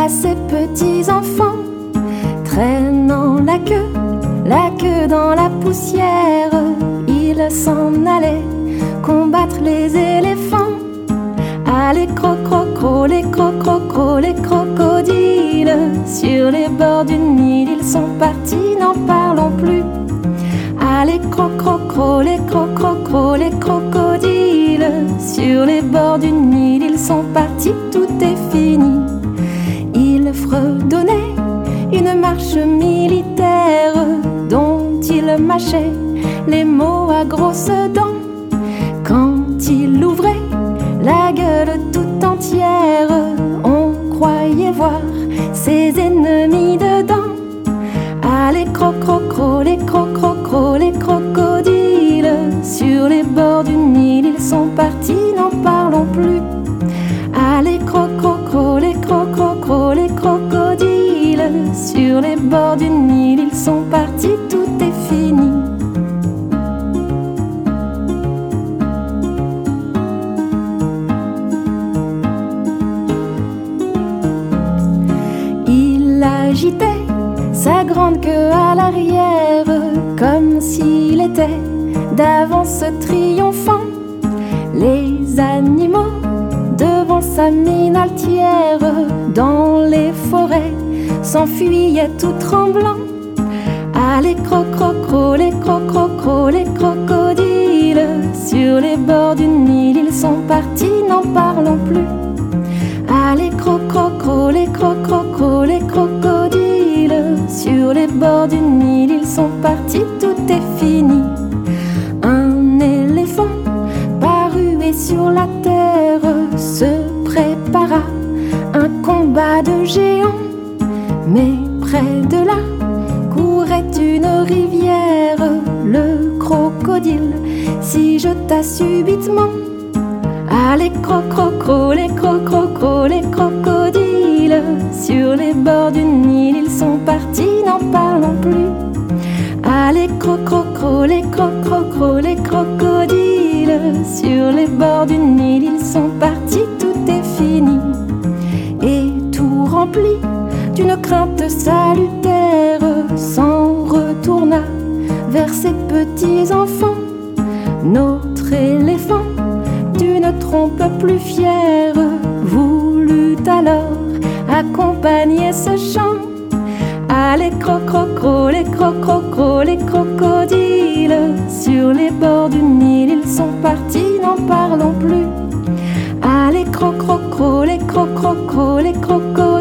à ces petits enfants traînant la queue dans la poussière. Ils s'en allaient combattre les éléphants. Allez cro-cro-cro, les cro-cro-cro, les crocodiles. Sur les bords du Nil, ils sont partis, n'en parlons plus. Allez cro-cro-cro, les cro-cro-cro, les crocodiles. Sur les bords du Nil, ils sont partis, tout est fini. Ils fredonnaient une marche militaire dont ils mâchaient les mots à grosses dents. Quand il ouvrait la gueule tout entière, on croyait voir ses ennemis dedans. Allez cro-cro-cro, les cro-cro-cro, les crocodiles. Sur les bords du Nil, ils sont partis, n'en parlons plus. Allez cro-cro-cro, les cro-cro-cro, les crocodiles. Sur les bords du Nil, ils sont partis, tout est fini. Il agitait sa grande queue à l'arrière, comme s'il était d'avance triomphant. Les animaux devant sa mine altière, dans les forêts s'enfuyaient tout tremblants. Allez cro-cro-cro, les cro-cro-cro, les crocodiles. Sur les bords du Nil, ils sont partis, n'en parlons plus. Allez cro-cro-cro, les cro-cro-cro, les crocodiles. Sur les bords du Nil, ils sont partis, tout est fini. Un éléphant parut et sur la terre se prépara un combat de géants. Mais près de là courait une rivière. Le crocodile s'y jeta subitement. Allez cro-cro-cro, les cro-cro-cro, les crocodiles. Sur les bords du Nil, ils sont partis, n'en parlons plus. Allez cro-cro-cro, les cro-cro-cro, les crocodiles. Sur les bords du Nil, ils sont partis, tout est fini. Et tout rempli d'une crainte salutaire, s'en retourna vers ses petits enfants. Notre éléphant, d'une trompe plus fière, voulut alors accompagner ce chant. Allez cro-cro-cro, les cro-cro-cro, les crocodiles. Sur les bords du Nil, ils sont partis, n'en parlons plus. Allez cro-cro-cro, les cro-cro-cro, les crocodiles.